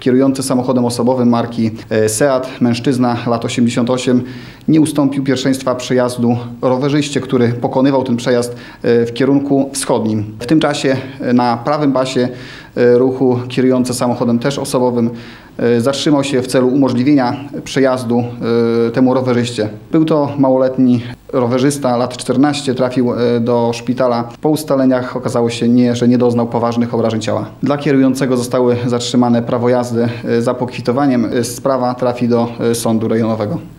Kierujący samochodem osobowym marki Seat, mężczyzna, lat 88, nie ustąpił pierwszeństwa przejazdu rowerzyście, który pokonywał ten przejazd w kierunku wschodnim. W tym czasie na prawym pasie ruchu kierujący samochodem też osobowym zatrzymał się w celu umożliwienia przejazdu temu rowerzyście. Był to małoletni rowerzysta, lat 14, trafił do szpitala. Po ustaleniach okazało się, że nie doznał poważnych obrażeń ciała. Dla kierującego zostały zatrzymane prawo jazdy za pokwitowaniem. Sprawa trafi do sądu rejonowego.